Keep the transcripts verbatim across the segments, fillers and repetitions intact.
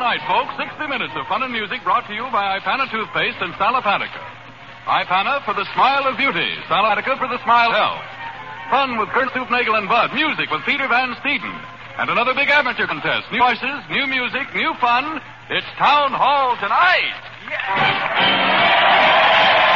tonight, folks. sixty minutes of fun and music brought to you by Ipana Toothpaste and Salapatica. Ipana for the smile of beauty. Salapatica for the smile of health. Fun with Kurt Stoopnagel and Bud. Music with Peter Van Steeden. And another big amateur contest. New voices, new music, new fun. It's Town Hall tonight. Yeah.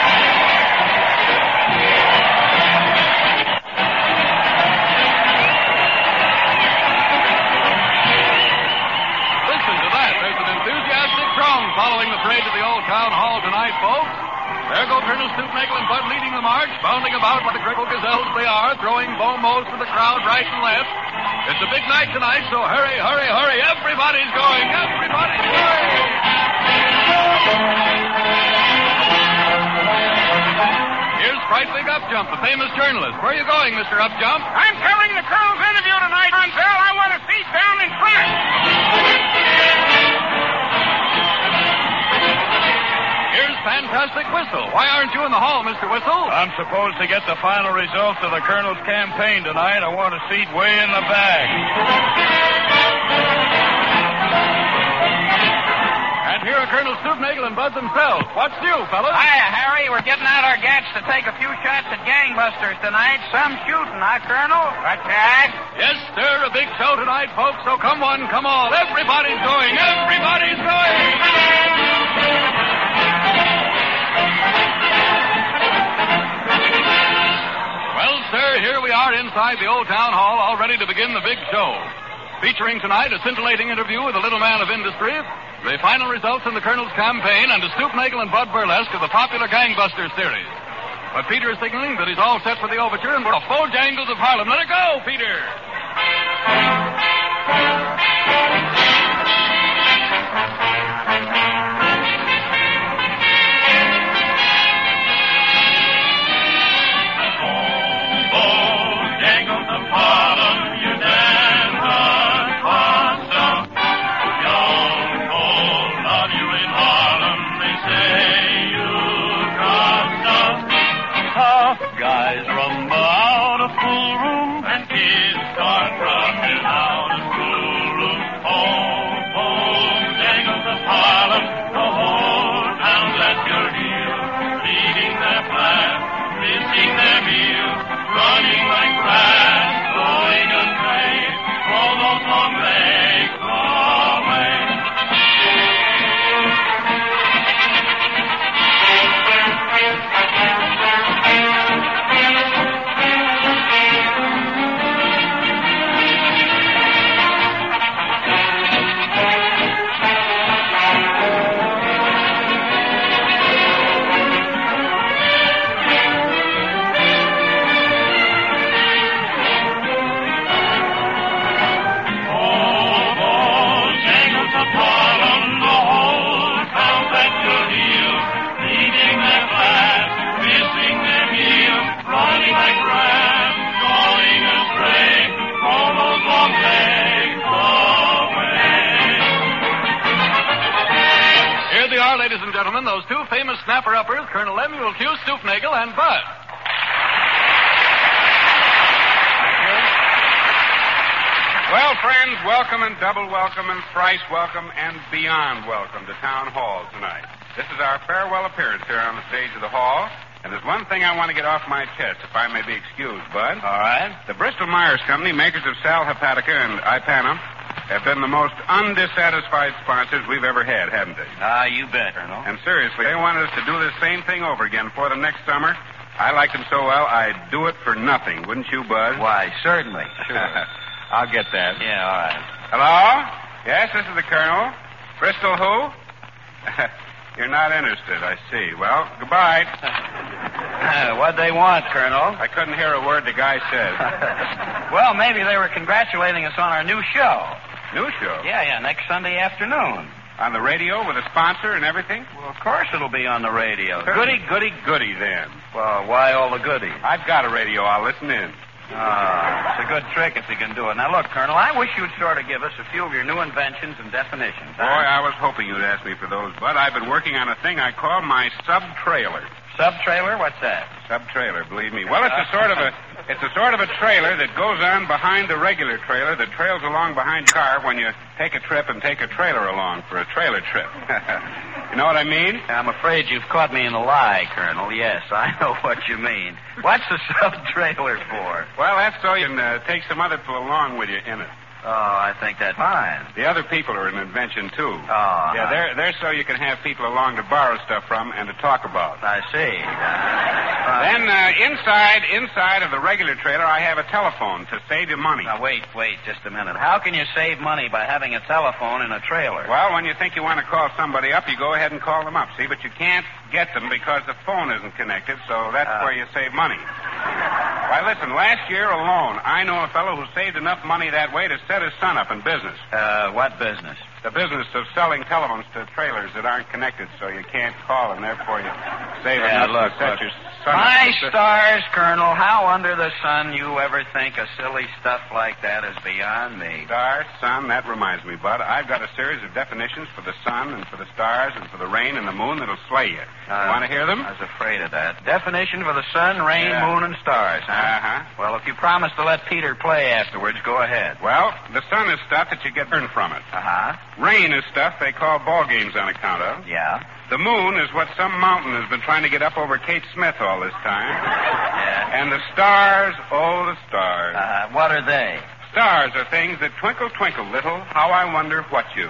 Following the parade to the old town hall tonight, folks. There go Colonel Stoopnagel and Bud leading the march, bounding about like the crippled gazelles they are, throwing bombos to the crowd right and left. It's a big night tonight, so hurry, hurry, hurry. Everybody's going. Everybody's going. Here's Frightwig Upjump, the famous journalist. Where are you going, Mister Upjump? I'm covering the Colonel's interview tonight, Ronzell. I want a seat down in front. Here's Fantastic Whistle. Why aren't you in the hall, Mister Whistle? I'm supposed to get the final results of the Colonel's campaign tonight. I want a seat way in the back. And here are Colonel Stoopnagel and Bud themselves. What's new, fellas? Hiya, Harry. We're getting out our gats to take a few shots at gangbusters tonight. Some shooting, huh, Colonel? What's that? Yes, sir. A big show tonight, folks. So come one, come all. Everybody's going. Everybody's going. Well, sir, here we are inside the old town hall, all ready to begin the big show. Featuring tonight a scintillating interview with a little man of industry, the final results in the Colonel's campaign, and a Stoopnagel and Bud burlesque of the popular Gangbuster series. But Peter is signaling that he's all set for the overture, and we're a full jangles of Harlem. Let it go, Peter! Guys rumble out of full room and kids start running out of schoolroom. Home, home, jangles of Harlem, the whole town let your heels, leading their plan, missing their meals, running like grass, going astray, all those long legs away. Ladies and gentlemen, those two famous snapper-uppers, Colonel Lemuel Q. Stoopnagel and Bud. Well, friends, welcome and double welcome and thrice welcome and beyond welcome to Town Hall tonight. This is our farewell appearance here on the stage of the hall, and there's one thing I want to get off my chest, if I may be excused, Bud. All right. The Bristol-Myers Company, makers of Sal Hepatica and Ipana, have been the most undissatisfied sponsors we've ever had, haven't they? Ah, you bet, Colonel. And seriously, they wanted us to do this same thing over again for the next summer. I liked them so well, I'd do it for nothing, wouldn't you, Bud? Why, certainly. Sure. I'll get that. Yeah, all right. Hello? Yes, this is the Colonel. Bristol who? You're not interested, I see. Well, goodbye. What'd they want, Colonel? I couldn't hear a word the guy said. Well, maybe they were congratulating us on our new show. New show? Yeah, yeah, next Sunday afternoon. On the radio with a sponsor and everything? Well, of course it'll be on the radio. Goody, goody, goody, then. Well, why all the goodies? I've got a radio. I'll listen in. Ah, it's a good trick if you can do it. Now, look, Colonel, I wish you'd sort of give us a few of your new inventions and definitions. Boy, I was hoping you'd ask me for those, Bud. I've been working on a thing I call my sub-trailer. Sub-trailer? What's that? Sub-trailer, believe me. Well, it's a sort of a it's a sort of a trailer that goes on behind the regular trailer that trails along behind your car when you take a trip and take a trailer along for a trailer trip. You know what I mean? I'm afraid you've caught me in a lie, Colonel. Yes, I know what you mean. What's the sub-trailer for? Well, that's so you can uh, take some other people along with you in it. Oh, I think that's fine. The other people are an invention, too. Oh. Yeah, they're, they're so you can have people along to borrow stuff from and to talk about. I see. Then uh, inside inside of the regular trailer, I have a telephone to save you money. Now, wait, wait just a minute. How can you save money by having a telephone in a trailer? Well, when you think you want to call somebody up, you go ahead and call them up, see? But you can't get them because the phone isn't connected, so that's uh. where you save money. Why, listen, last year alone, I know a fellow who saved enough money that way to set his son up in business. Uh, what business? The business of selling telephones to trailers that aren't connected, so you can't call, and therefore you save yeah, enough look, to set look. your son My up. stars, Colonel, how under the sun you ever think of silly stuff like that is beyond me. Stars, sun, that reminds me, Bud. I've got a series of definitions for the sun and for the stars and for the rain and the moon that'll slay you. Uh, Want to hear them? I was afraid of that. Definition for the sun, rain, yeah. moon, and stars, huh? Uh-huh. Well, if you promise to let Peter play afterwards, go ahead. Well, the sun is stuff that you get burned from it. Uh-huh. Rain is stuff they call ball games on account of. Yeah. The moon is what some mountain has been trying to get up over Kate Smith all this time. Yeah. And the stars, oh, the stars. Uh, what are they? Stars are things that twinkle, twinkle, little. How I wonder what you.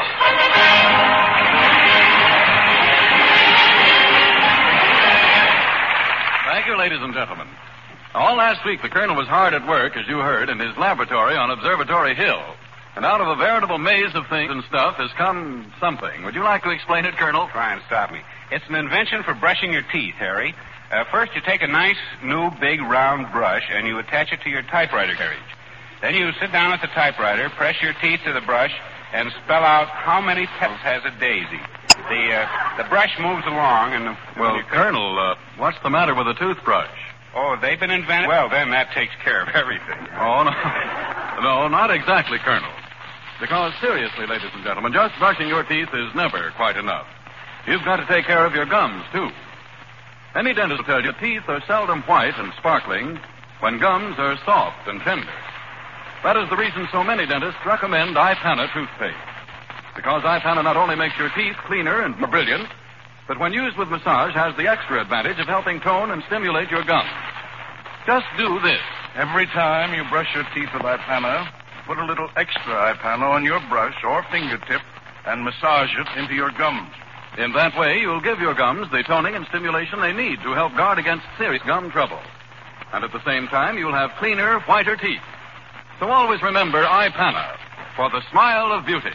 Thank you, ladies and gentlemen. All last week, the Colonel was hard at work, as you heard, in his laboratory on Observatory Hill. And out of a veritable maze of things and stuff has come something. Would you like to explain it, Colonel? Try and stop me. It's an invention for brushing your teeth, Harry. Uh, first, you take a nice, new, big, round brush, and you attach it to your typewriter carriage. Then you sit down at the typewriter, press your teeth to the brush, and spell out how many petals has a daisy. The uh, the brush moves along, and... The, well, Colonel, uh, what's the matter with a toothbrush? Oh, they've been invented? Well, then that takes care of everything. Oh, no. No, not exactly, Colonel. Because, seriously, ladies and gentlemen, just brushing your teeth is never quite enough. You've got to take care of your gums, too. Any dentist will tell you teeth are seldom white and sparkling when gums are soft and tender. That is the reason so many dentists recommend Ipana toothpaste. Because Ipana not only makes your teeth cleaner and more brilliant, but when used with massage has the extra advantage of helping tone and stimulate your gums. Just do this. Every time you brush your teeth with Ipana, put a little extra Ipana on your brush or fingertip and massage it into your gums. In that way, you'll give your gums the toning and stimulation they need to help guard against serious gum trouble. And at the same time, you'll have cleaner, whiter teeth. So always remember Ipana for the smile of beauty.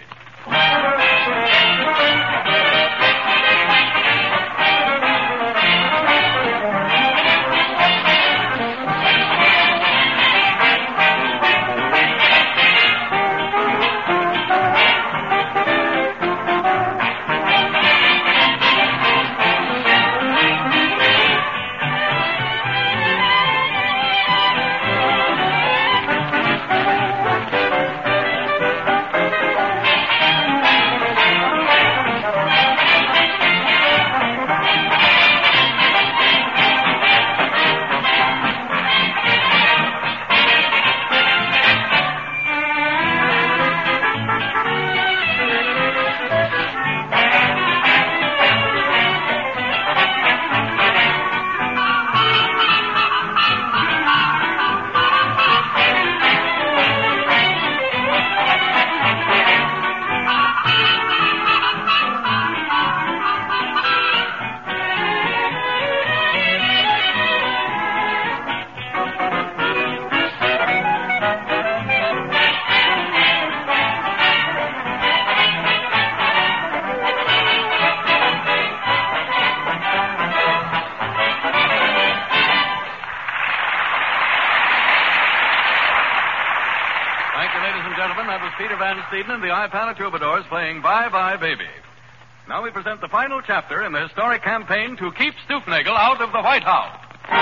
Peter Van Steeden and the Ipana Troubadours playing Bye Bye Baby. Now we present the final chapter in the historic campaign to keep Stoopnagle out of the White House.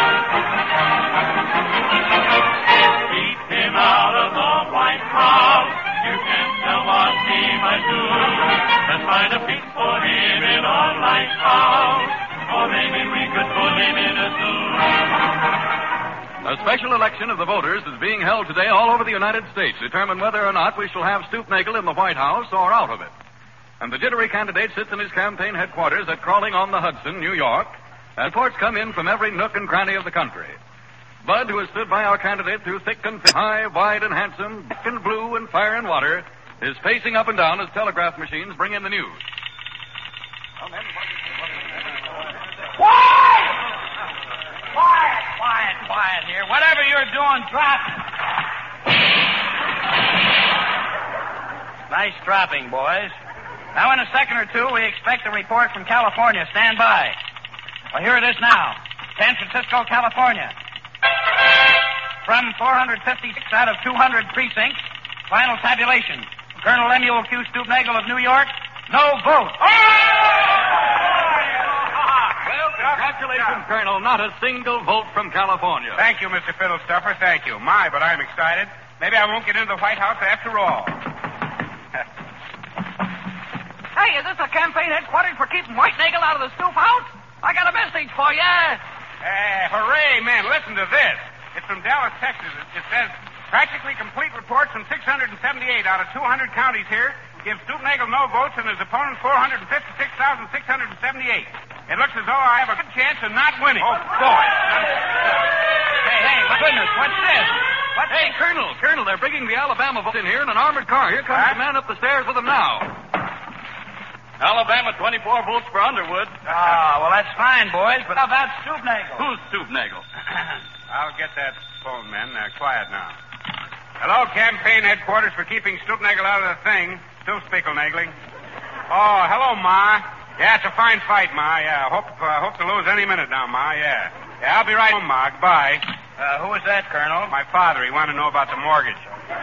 Keep him out of the White House. You can tell what he might do. Let's find a peace for him in our lighthouse. Or maybe we could put A special election of the voters is being held today all over the United States to determine whether or not we shall have Stoopnagle in the White House or out of it. And the jittery candidate sits in his campaign headquarters at Crawling on the Hudson, New York, and reports come in from every nook and cranny of the country. Bud, who has stood by our candidate through thick and thin, high, wide, and handsome, black and blue, and fire and water, is pacing up and down as telegraph machines bring in the news. Quiet! Quiet, quiet, quiet here. Whatever you're doing, drop it. Nice dropping, boys. Now, in a second or two, we expect a report from California. Stand by. Well, here it is now. San Francisco, California. From four hundred fifty-six out of two hundred precincts, final tabulation. Colonel Lemuel Q. Stoopnagle of New York, no vote. Well, congratulations, Colonel. Not a single vote from California. Thank you, Mister Fiddlestuffer. Thank you. My, but I'm excited. Maybe I won't get into the White House after all. Hey, is this a campaign headquarters for keeping White Nagel out of the Stoop House? I got a message for you. Hey, hooray, man. Listen to this. It's from Dallas, Texas. It, it says, practically complete reports from six hundred seventy-eight out of two hundred counties here give Stoopnagle no votes and his opponent four hundred fifty-six thousand six hundred seventy-eight. It looks as though I have a good chance of not winning. Oh, boy. Hey, hey, my goodness, what's this? What's hey, this? Colonel, Colonel, they're bringing the Alabama votes in here in an armored car. Here comes huh? the man up the stairs with them now. Alabama, twenty-four votes for Underwood. Ah, well, that's fine, boys, but how about Stoopnagle? Who's Stoopnagle? I'll get that phone, men. Uh, quiet now. Hello, campaign headquarters for keeping Stoopnagle out of the thing. Still Spickle-Nagling. Oh, hello, Ma. Yeah, it's a fine fight, Ma. Yeah, hope uh, hope to lose any minute now, Ma. Yeah. Yeah, I'll be right home, Ma. Goodbye. Uh, who was that, Colonel? My father. He wanted to know about the mortgage.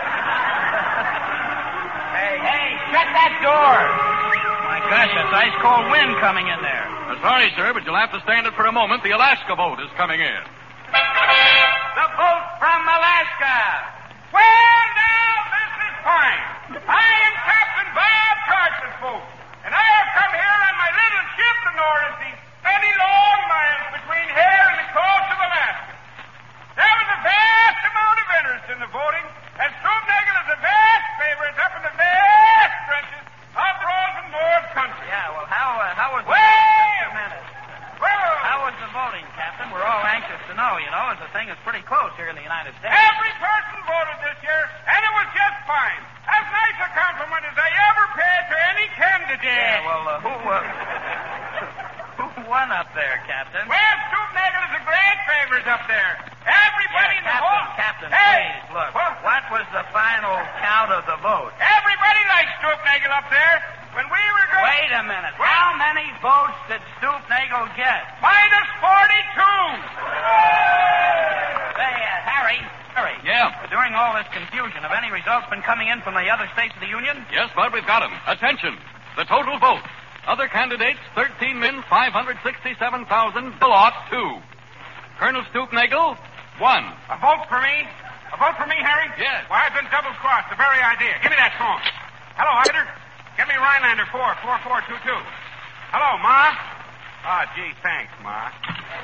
Hey, hey, shut that door. My gosh, that's ice cold wind coming in there. Uh, sorry, sir, but you'll have to stand it for a moment. The Alaska vote is coming in. The vote from Alaska. Well, now, this is fine. I am Captain Bob Carson, folks, and I have come here on my little ship, the Norris, many long miles between here and the coast of Alaska. There was a vast amount of interest in the voting, and Stoopnagle is a vast favorite up in the vast stretches of the frozen North country. Yeah, well, how uh, how was the Well, voting? Just a minute. Well, How was the voting, Captain? We're all anxious to know, you know, as the thing is pretty close here in the United States. every person voted this year, and it was just fine. As nice a compliment as I ever paid to any candidate. Yeah, well, uh, who, uh, who won up there, Captain? Well, Stoopnagle is a great favorite up there. Everybody Yeah, in the Captain, whole... Captain, hey, please, look. What? What was the final count of the vote? Everybody likes Stoopnagle up there. When we were going... Wait a minute. What? How many votes did Stoopnagle get? Minus forty-two. Say, uh, Harry, Harry. Yeah. During all this confusion, have any results been coming in from the other states of the Union? Yes, Bud, we've got them. Attention. The total vote. Other candidates, thirteen million five hundred sixty-seven thousand, ought two. Colonel Stoopnagle, one. A vote for me? A vote for me, Harry? Yes. Well, I've been double-crossed. The very idea. Give me that phone. Hello, operator. Get me Rhinelander four, four four two two. Hello, Ma. Ah, oh, gee, thanks, Ma.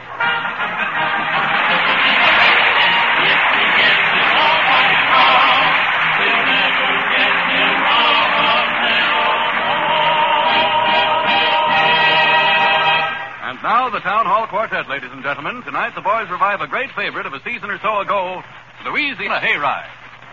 And now the Town Hall Quartet, ladies and gentlemen. Tonight the boys revive a great favorite of a season or so ago, Louisiana Hayride.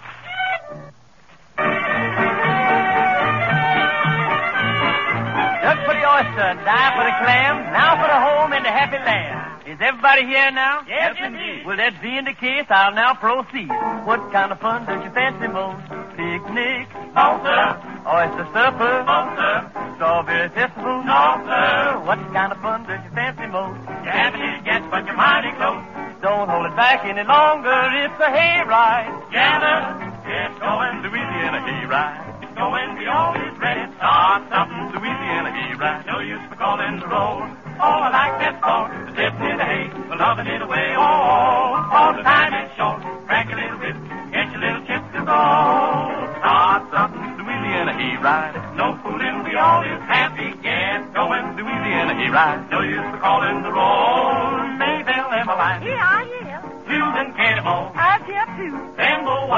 Look for the oyster, die for the clam, now for the home in the happy land. Is everybody here now? Yes, indeed. Well, that being the case, I'll now proceed. What kind of fun does you fancy most? Picnic? No, sir. Oyster supper? No, sir. Strawberry festival? No, sir. What kind of fun does you fancy most? You haven't it yet, but you're mighty close. Don't hold it back any longer, it's a hayride. Gather, it's going Louisiana hayride. going, we always ready. Start something, Louisiana hayride. No use for calling the roll. Oh, I like that song. The dip in the hay, we're loving it away. Oh, all the time is short. Crack a little whip, get your little chips to go. Start something, Louisiana hayride. No fooling, we always happy. Get going, Louisiana hayride. No use for calling the roll. Maybelle, Emmeline. Yeah, yeah. Susan, Katie,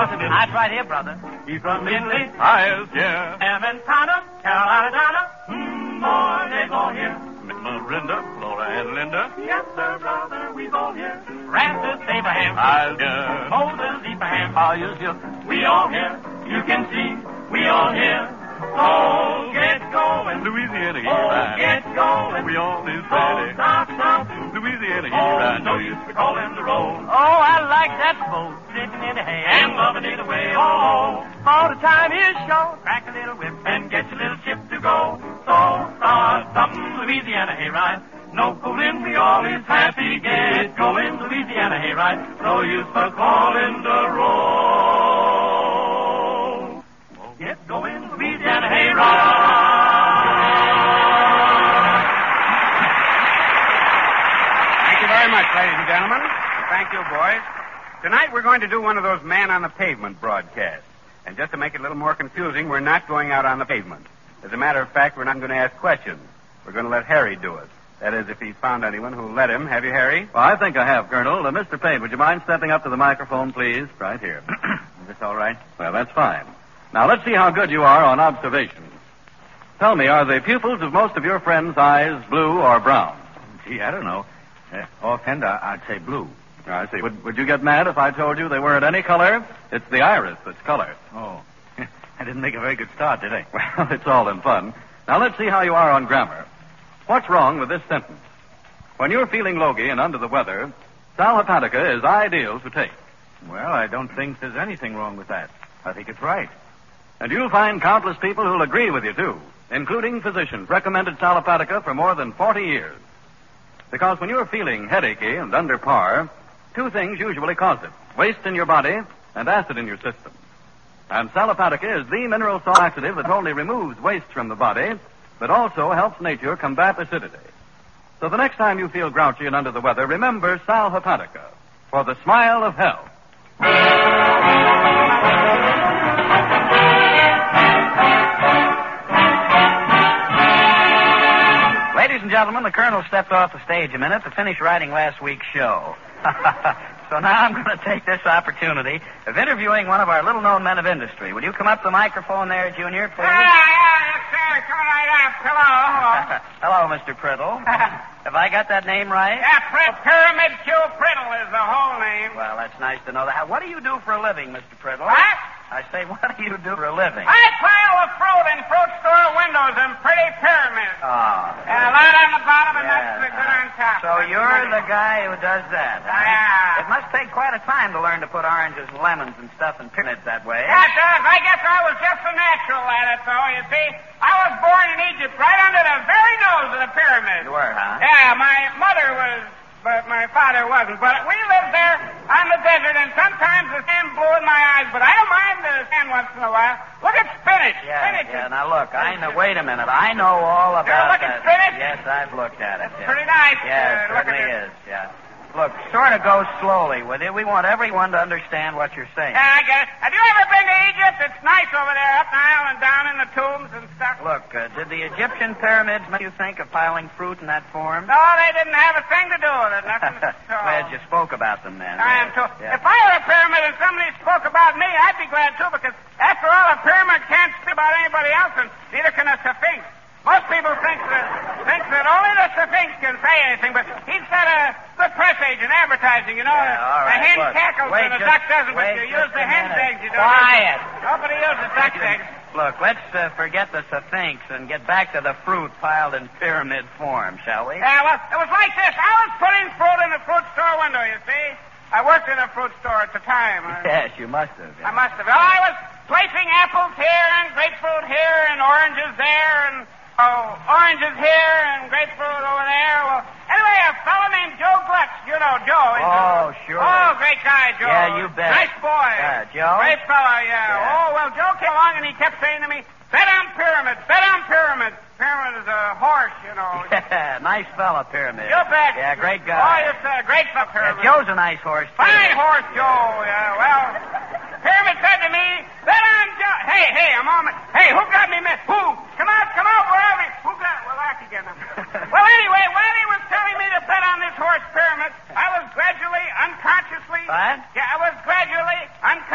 Washington. That's right here, brother. He's from Lindley, Highest, yeah. Emmons-Township, Carolina, Donna. Mm, boy, they're all here. Marinda, Flora, and Linda. Yes, sir, brother, we've all here. Francis, Abraham, Highest, yeah. Moses, Abraham. Highest, yeah. We all here. You can see, we all here. So get going. Louisiana, here Oh, I get going. We all is So ready. stop, stop. Louisiana, here Oh, I no use to call in the road. Oh, I like that boat sitting in the hay. And loving it away. Oh, all the time is short. crack a little whip and get your little ship to go. So start something, Louisiana hayride. No fooling, we all is happy. Get going, Louisiana hayride. No use for calling the road. Get going, Louisiana hayride. Thank you very much, ladies and gentlemen. Thank you, boys. Tonight we're going to do one of those man on the pavement broadcasts. And just to make it a little more confusing, we're not going out on the pavement. As a matter of fact, we're not going to ask questions. We're going to let Harry do it. That is, if he's found anyone who'll let him. Have you, Harry? Well, I think I have, Colonel. Uh, Mister Payne, would you mind stepping up to the microphone, please? Right here. Is this all right? Well, that's fine. Now, let's see how good you are on observation. Tell me, are the pupils of most of your friends' eyes blue or brown? Gee, I don't know. Uh, offhand, I- I'd say blue. I see. Would, would you get mad if I told you they weren't any color? It's the iris that's color. Oh. I didn't make a very good start, did I? Well, it's all in fun. Now, let's see how you are on grammar. What's wrong with this sentence? When you're feeling logy and under the weather, Sal Hepatica is ideal to take. Well, I don't think there's anything wrong with that. I think it's right. And you'll find countless people who'll agree with you, too, including physicians recommended Sal Hepatica for more than forty years. Because when you're feeling headachy and under par, two things usually cause it: waste in your body and acid in your system. And Sal Hepatica is the mineral salt laxative that not only removes waste from the body, but also helps nature combat acidity. So the next time you feel grouchy and under the weather, remember Sal Hepatica for the smile of health. Ladies and gentlemen, the Colonel stepped off the stage a minute to finish writing last week's show. So now I'm going to take this opportunity of interviewing one of our little-known men of industry. Will you come up to the microphone there, Junior, please? Yeah, yeah, yes, sir. Come right up. Hello, hello. Hello, Mister Priddle. Have I got that name right? Yeah, Prid- Pyramid Q Priddle is the whole name. Well, that's nice to know that. What do you do for a living, Mister Priddle? What? I say, what do you do for a living? I pile the fruit in fruit store windows in pretty pyramids. Oh. Yeah, a lot on the bottom and Yes, that's the good on top. So That's you're money. the guy who does that. huh? Yeah. It must take quite a time to learn to put oranges and lemons and stuff in pyramids that way. Yeah, it does. I guess I was just a natural at it, though, you see. I was born in Egypt right under the very nose of the pyramid. You were, huh? Yeah, my mother was, but my father wasn't. But we lived there on the desert, and sometimes the sand blew in my eyes, but I don't mind the sand once in a while. Look at spinach. Yeah, spinach yeah. is Now look, I know. Wait a minute. I know all about You're looking that. spinach? Yes, I've looked at it. Yeah. pretty nice. Yeah, it uh, look at certainly it. is. Yeah. Look, sort of go slowly with it. We want everyone to understand what you're saying. Yeah, I get it. Have you ever been to Egypt? It's nice over there, up Nile and down in the tombs and stuff. Look, uh, did the Egyptian pyramids make you think of piling fruit in that form? No, they didn't have a thing to do with it. Nothing. So. Glad you spoke about them then. I am Yes, too. yeah. If I were a pyramid and somebody spoke about me, I'd be glad too, because after all, a pyramid can't speak about anybody else, and neither can a sphinx. Most people think that think that only the Sphinx can say anything, but he's got a good press agent, advertising, you know. Yeah, all right, the hen look, cackles wait and the just- duck doesn't, but wait you just use the a hen's minute. eggs, you don't. Quiet. Nobody uses duck's eggs. Look, let's uh, forget the Sphinx and get back to the fruit piled in pyramid form, shall we? Yeah, well, it was like this. I was putting fruit in the fruit store window, you see. I worked in a fruit store at the time. I- Yes, you must have. I must have. Well, I was placing apples here and grapefruit here and oranges there and, oh, oranges here and grapefruit over there. Well, anyway, a fellow named Joe Glutz, you know Joe. he's a- Oh, sure. Oh, great guy, Joe. Yeah, you bet. Nice boy. Yeah, Joe? Great fellow, yeah. Yeah. Oh, well, Joe came along and he kept saying to me, bet on pyramids, bet on pyramids. Pyramid is a horse, you know. Yeah, nice fella, Pyramid. You bet. Yeah, great Oh, guy. it's a great fellow, Yeah, Pyramid. Joe's a nice horse, too. Fine horse, Joe. Yeah, well, Pyramid said to me, bet on Joe. Hey, hey, I'm on my... Hey, who got me missed? Who? Come out, come out, where are we? Who got... Well, I can get them. Well, anyway, while he was telling me to bet on this horse Pyramid, I was gradually, unconsciously... What? Yeah, I was gradually, unconsciously... Yeah,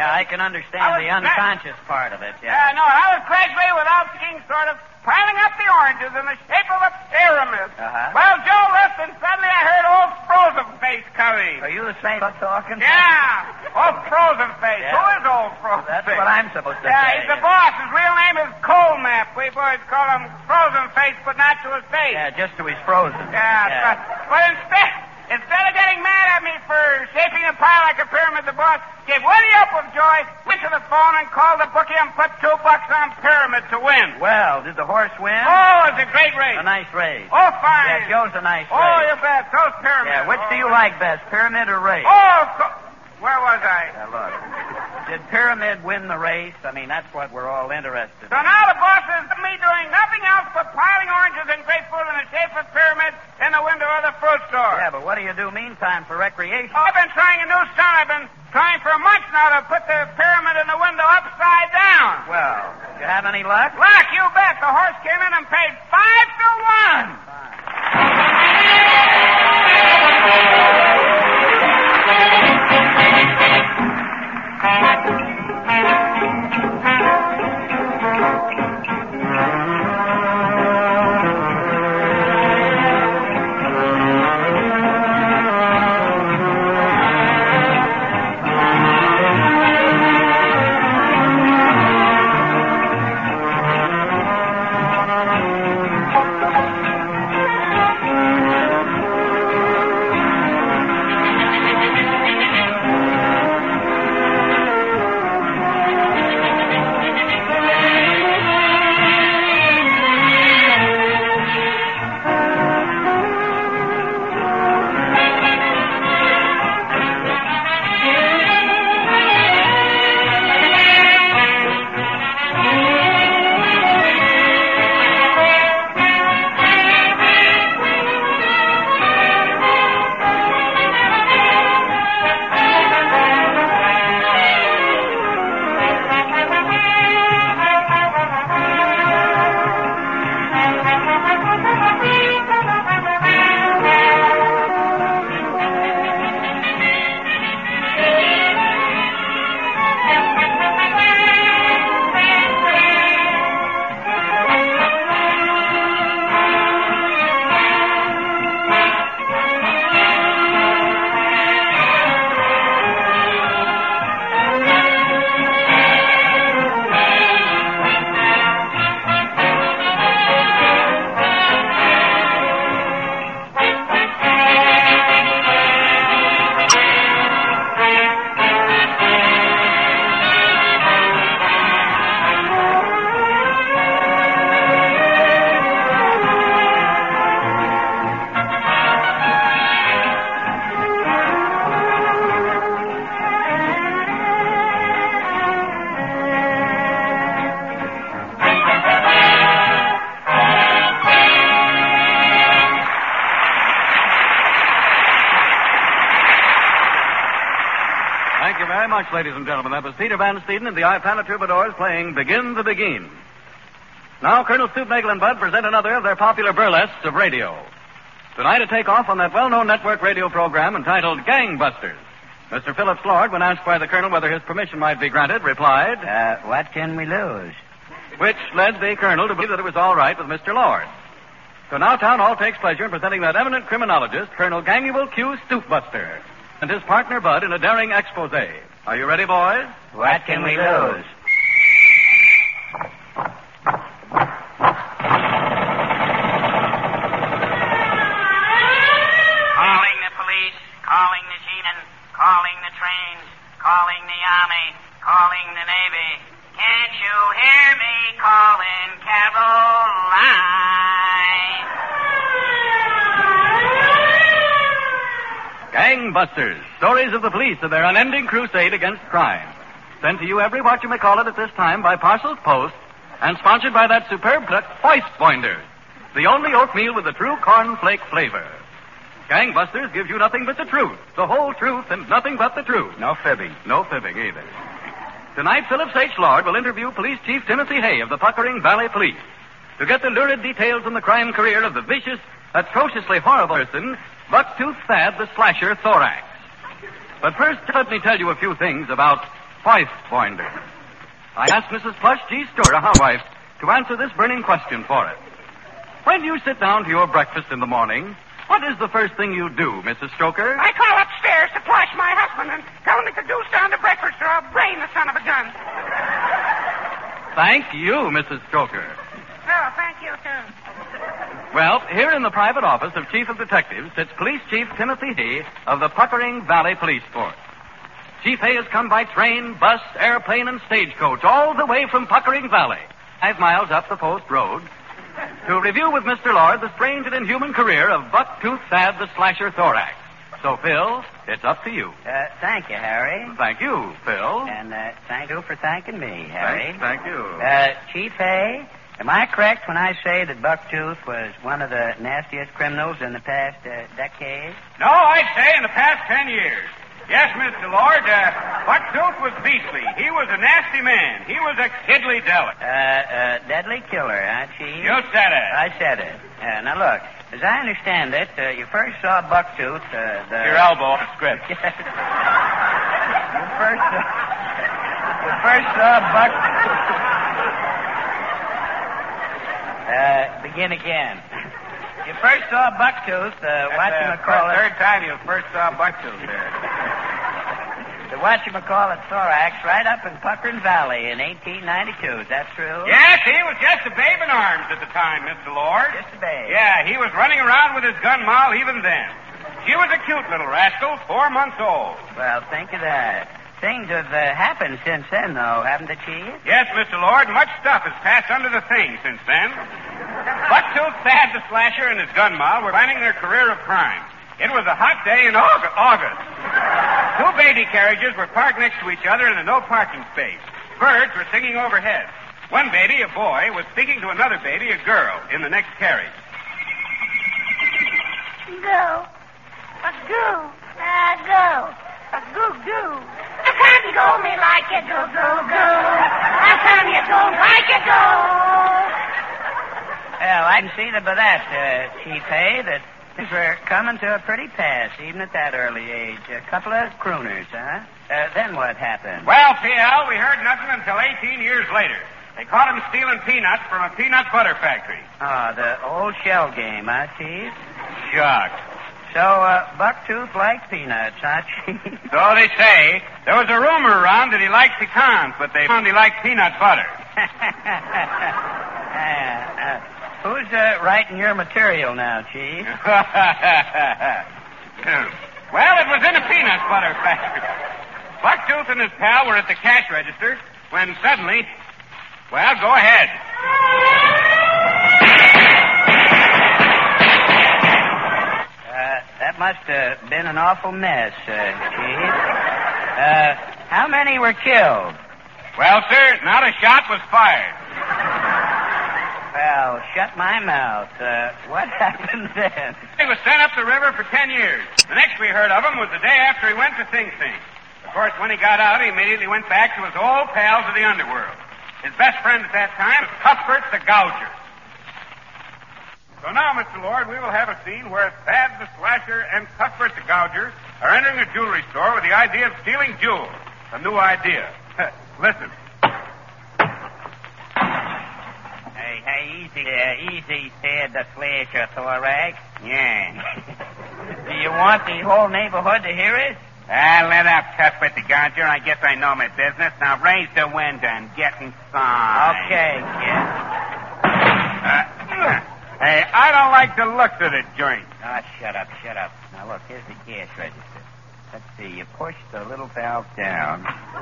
Yeah, I can understand I was the unconscious part of it, Yeah, yeah. no, I was gradually, without thinking, sort of piling up the oranges in the shape of a pyramid. Uh-huh. Well, Joe left, and suddenly I heard old Frozen Face coming. Are you the same talking? Yeah, old Frozen Face. Yeah. Who is old Frozen That's Face? what I'm supposed to Yeah, say. he's the boss. His real name is Cold Map. We boys call him Frozen Face, but not to his face. Yeah, just so he's frozen. Yeah, Yeah. But, but instead, instead of getting mad at me for shaping the pie like a pyramid, the boss gave Woody up with joy, went to the phone and called the bookie and put two bucks on pyramid to win. Well, did the horse win? Oh, it's a great race. A nice race. Oh, fine. Yeah, Joe's a nice Oh, race. you bet. Those pyramids. Yeah, which oh. do you like best, pyramid or race? Oh, co- where was I? Now, look. Did pyramid win the race? I mean, that's what we're all interested in. So now the boss is me doing nothing else but piling oranges and grapefruit in the shape of pyramid in the window of the fruit store. Yeah, but what do you do meantime for recreation? Oh, I've been trying a new stunt. I've been trying for months now to put the pyramid in the window upside down. Well, you have any luck? Luck, you bet. The horse came in and paid five to one. Thank you very much, ladies and gentlemen. That was Peter Van Steeden and the Ipana Troubadours playing Begin the Begin. Now, Colonel Stoopnagle and Bud present another of their popular burlesques of radio. Tonight, a takeoff on that well-known network radio program entitled Gangbusters. Mister Phillips Lord, when asked by the Colonel whether his permission might be granted, replied, Uh, what can we lose? which led the Colonel to believe that it was all right with Mister Lord. So now Town Hall takes pleasure in presenting that eminent criminologist, Colonel Ganguable Q. Stoopbuster, and his partner Bud in a daring expose. Are you ready, boys? What can we lose? Calling the police, calling the Zenon, calling the trains, calling the army, calling the navy. Can't you hear me calling Caroline? Gangbusters, stories of the police and their unending crusade against crime. Sent to you every what you may call it at this time by Parcels Post and sponsored by that superb product, Hoistboinder, the only oatmeal with the true cornflake flavor. Gangbusters gives you nothing but the truth, the whole truth, and nothing but the truth. No fibbing. No fibbing either. Tonight, Phillips H. Lord will interview Police Chief Timothy Hay of the Puckering Valley Police to get the lurid details on the crime career of the vicious, atrociously horrible person, Bucktooth Thad, the slasher Thorax. But first, let me tell you a few things about Fife Finder. I asked Missus Plush G. Stewart, a housewife, to answer this burning question for us. When you sit down to your breakfast in the morning, what is the first thing you do, Missus Stoker? I call upstairs to Plush, my husband, and tell him to produce down to breakfast or I'll brain the son of a gun. Thank you, Missus Stoker. Oh, thank you, too. Well, here in the private office of Chief of Detectives sits Police Chief Timothy Hay of the Puckering Valley Police Force. Chief Hay has come by train, bus, airplane, and stagecoach all the way from Puckering Valley, five miles up the post road, to review with Mister Lord the strange and inhuman career of Bucktooth Thad the Slasher Thorax. So, Phil, it's up to you. Uh, thank you, Harry. Thank you, Phil. And uh, thank you for thanking me, Harry. Thank, thank you. Uh, Chief Hay, am I correct when I say that Bucktooth was one of the nastiest criminals in the past uh, decade? No, I'd say in the past ten years. Yes, Mister Lord, uh, Bucktooth was beastly. He was a nasty man. He was a kidly delic. Uh, uh, deadly killer, huh, Chief? You said it. I said it. Uh, now, look, as I understand it, uh, you first saw Bucktooth, uh, the... Your elbow, the script. you first saw... You first saw Bucktooth... Uh, begin again. You first saw Bucktooth, uh, whatchamacallit... Third time you first saw Bucktooth there. The whatchamacallit thorax right up in Puckering Valley in eighteen ninety-two. Is that true? Yes, he was just a babe in arms at the time, Mister Lord. Just a babe. Yeah, he was running around with his gun moll even then. She was a cute little rascal, four months old. Well, think of that. Things have uh, happened since then, though, haven't they, Chief? Yes, Mister Lord, much stuff has passed under the thing since then. Bucktooth Thad the Slasher and his gun moll were planning their career of crime. It was a hot day in August. August. Two baby carriages were parked next to each other in a no parking space. Birds were singing overhead. One baby, a boy, was speaking to another baby, a girl, in the next carriage. Go. A go. A go. A go go. I can't go me like it go go go. I can't you don't like it go. Well, I can see that by that, uh, Chief Hay, that things were coming to a pretty pass, even at that early age. A couple of crooners, huh? Uh, then what happened? Well, P L, we heard nothing until eighteen years later. They caught him stealing peanuts from a peanut butter factory. Oh, the old shell game, huh, Chief? Shucks. So, uh, Bucktooth liked peanuts, huh, Chief? So they say. There was a rumor around that he liked pecans, but they found he liked peanut butter. uh, uh, who's uh, writing your material now, Chief? Well, it was in a peanut butter factory. Bucktooth and his pal were at the cash register when suddenly... Well, go ahead. Uh, that must have been an awful mess, uh, Chief. Uh, how many were killed? Well, sir, not a shot was fired. Well, shut my mouth. Uh, what happened then? He was sent up the river for ten years. The next we heard of him was the day after he went to Sing Sing. Of course, when he got out, he immediately went back to his old pals of the underworld. His best friend at that time was Cuthbert the Gouger. So now, Mister Lord, we will have a scene where Thad the Slasher and Cuthbert the Gouger are entering a jewelry store with the idea of stealing jewels. A new idea. Listen. Hey, hey, easy there, easy, Thad the Slasher, Thorax. Yeah. Do you want the whole neighborhood to hear it? Ah, let up, Cuthbert the Gouger. I guess I know my business. Now raise the window and get inside. Okay, kid. Uh, hey, I don't like the looks of the joint. Oh, shut up, shut up. Now, look, here's the cash register. Let's see, you push the little valve down.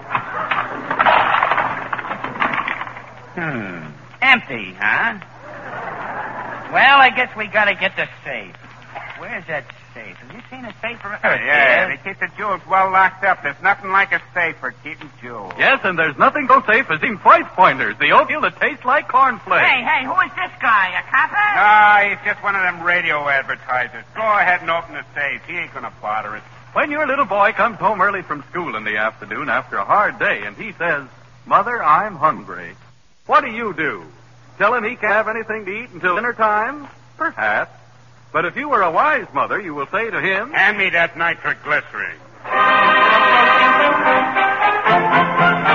Hmm. Empty, huh? Well, I guess we gotta get the safe. Where's that safe? Have you seen a safe around Oh, yeah, here? they keep the jewels well locked up. There's nothing like a safe for keeping jewels. Yes, and there's nothing so safe as them price pointers, the oatmeal that tastes like cornflakes. Hey, hey, who is this guy? A copper? No, he's just one of them radio advertisers. Go ahead and open the safe. He ain't gonna bother us. When your little boy comes home early from school in the afternoon after a hard day and he says, Mother, I'm hungry, what do you do? Tell him he can't have anything to eat until dinner time? Perhaps. But if you were a wise mother, you will say to him, Hand me that nitroglycerin.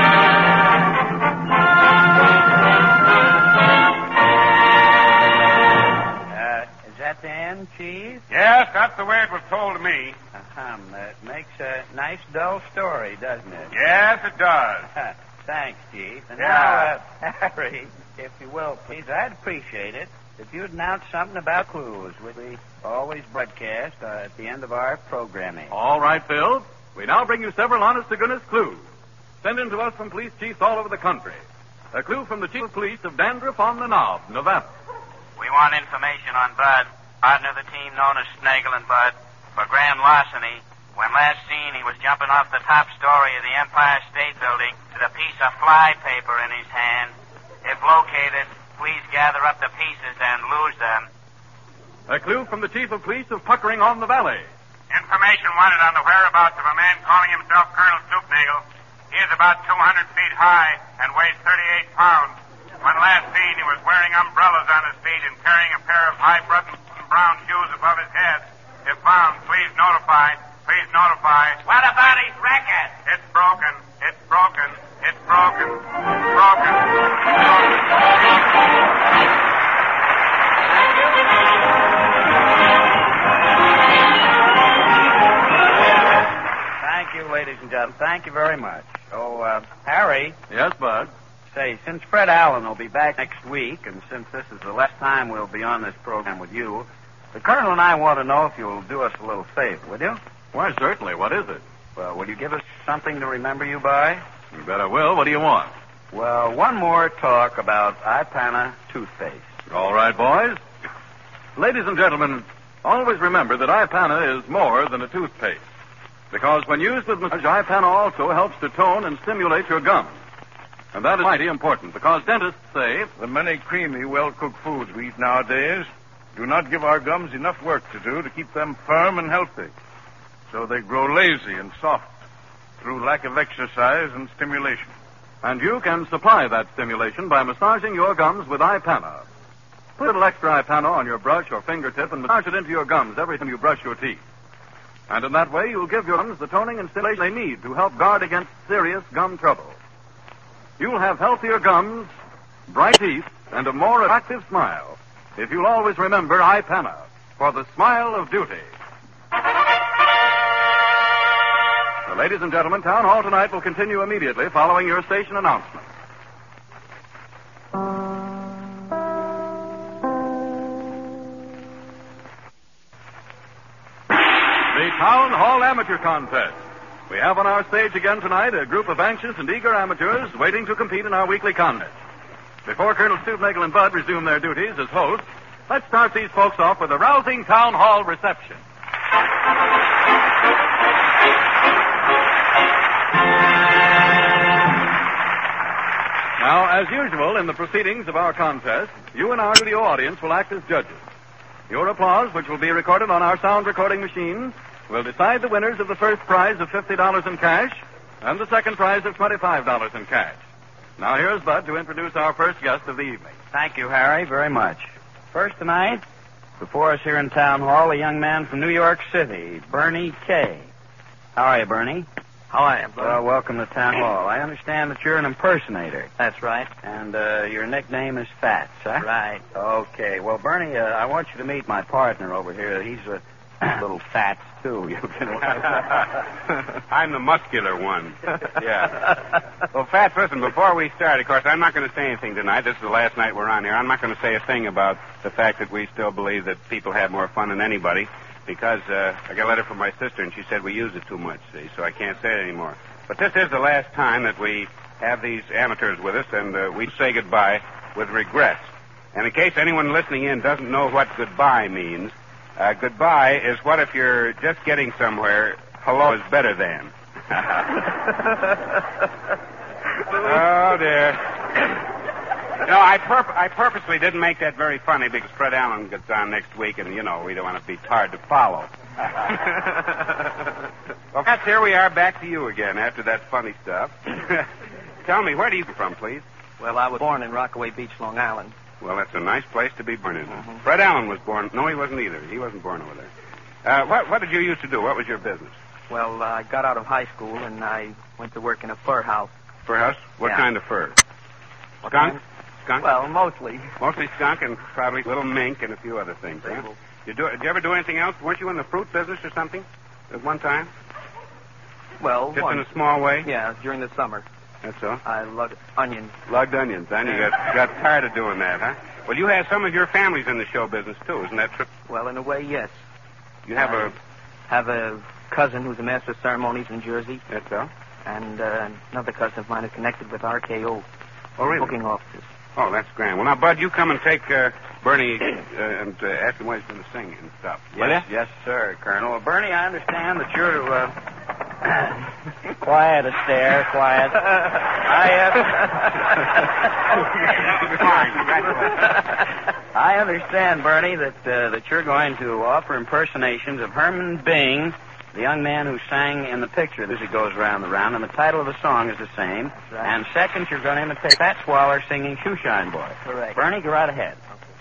ham, cheese? Yes, that's the way it was told to me. Uh-huh. That makes a nice, dull story, doesn't it? Yes, it does. Thanks, Chief. And Yeah. now, uh, Harry, if you will, please, I'd appreciate it if you'd announce something about clues, which we always broadcast uh, at the end of our programming. All right, Bill. We now bring you several honest-to-goodness clues sent in to us from police chiefs all over the country. A clue from the chief of police of Dandruff on the Knob, Nevada. We want information on Bud, partner of the team known as Snaggle and Bud, for grand larceny. When last seen, he was jumping off the top story of the Empire State Building with a piece of fly paper in his hand. If located, please gather up the pieces and lose them. A clue from the chief of police of Puckering on the Valley. Information wanted on the whereabouts of a man calling himself Colonel Stoopnagle. He is about two hundred feet high and weighs thirty-eight pounds. When last seen, he was wearing umbrellas on his feet and carrying a pair of high-button brown shoes above his head. If found, please notify. Please notify. What about his record? It's broken. It's broken. It's broken. It's broken. Thank you, ladies and gentlemen. Thank you very much. Oh, uh, Harry, Yes, Bud. say, since Fred Allen will be back next week, and since this is the last time we'll be on this program with you, the Colonel and I want to know if you'll do us a little favor, will you? Why, certainly. What is it? Well, will you give us something to remember you by? You bet I will. What do you want? Well, one more talk about Ipana toothpaste. All right, boys. Ladies and gentlemen, always remember that Ipana is more than a toothpaste. Because when used with massage, Ipana also helps to tone and stimulate your gums. And that is mighty important because dentists say The many creamy, well-cooked foods we eat nowadays do not give our gums enough work to do to keep them firm and healthy. So they grow lazy and soft through lack of exercise and stimulation. And you can supply that stimulation by massaging your gums with Ipana. Put a little extra Ipana on your brush or fingertip and massage it into your gums every time you brush your teeth. And in that way, you'll give your gums the toning and stimulation they need to help guard against serious gum trouble. You'll have healthier gums, bright teeth, and a more attractive smile if you'll always remember Ipana for the smile of duty. Now, ladies and gentlemen, Town Hall tonight will continue immediately following your station announcement. The Town Hall Amateur Contest. We have on our stage again tonight a group of anxious and eager amateurs waiting to compete in our weekly contest. Before Colonel Stoopnagle and Bud resume their duties as hosts, let's start these folks off with a rousing Town Hall reception. Now, as usual in the proceedings of our contest, you and our studio audience will act as judges. Your applause, which will be recorded on our sound recording machine, will decide the winners of the first prize of fifty dollars in cash and the second prize of twenty-five dollars in cash. Now, here's Bud to introduce our first guest of the evening. Thank you, Harry, very much. First tonight, before us here in Town Hall, a young man from New York City, Bernie Kay. How are you, Bernie? How are you, Bud? Well, welcome to Town Hall. I understand that you're an impersonator. That's right. And uh, your nickname is Fats, huh? Right. Okay. Well, Bernie, uh, I want you to meet my partner over here. He's a little Fats, too. You can... I'm the muscular one. Yeah. Well, Fats, listen, before we start, of course, I'm not going to say anything tonight. This is the last night we're on here. I'm not going to say a thing about the fact that we still believe that people have more fun than anybody because uh, I got a letter from my sister, and she said we use it too much, see, so I can't say it anymore. But this is the last time that we have these amateurs with us, and uh, we say goodbye with regrets. And in case anyone listening in doesn't know what goodbye means, Uh, goodbye is what if you're just getting somewhere, hello is better than. Oh, dear. No, I, purp- I purposely didn't make that very funny because Fred Allen gets on next week, and, you know, we don't want to be hard to follow. Well, Fats, here we are back to you again after that funny stuff. Tell me, where do you come from, please? Well, I was born in Rockaway Beach, Long Island. Well, that's a nice place to be born in. Mm-hmm. Fred Allen was born. No, he wasn't either. He wasn't born over there. Uh, what, what did you used to do? What was your business? Well, uh, I got out of high school and I went to work in a fur house. Fur house? What Yeah. kind of fur? What Skunk? kind? Skunk? Well, mostly. Mostly skunk and probably little mink and a few other things. Huh? You do, did you ever do anything else? Weren't you in the fruit business or something at one time? Well, Just once. in a small way? Yeah, during the summer. That's all? I lugged onions. Lugged onions, then you got, got tired of doing that, huh? Well, you have some of your families in the show business, too, isn't that true? Well, in a way, yes. You have I a... have a cousin who's a master of ceremonies in Jersey. That's so? And uh, another cousin of mine is connected with R K O. Oh, really? Booking offices. Oh, that's grand. Well, now, Bud, you come and take uh, Bernie uh, and uh, ask him what he's going to sing and stuff. Will Yes, ya? yes, sir, Colonel. Well, Bernie, I understand that you're, uh... quiet, Astaire, quiet. I, uh... I understand, Bernie, that, uh, that you're going to offer impersonations of Herman Bing, the young man who sang in the picture as it goes round and round, and the title of the song is the same. Right. And second, you're going to imitate Fats Waller singing Shoeshine Boy. Correct. Bernie, go right ahead.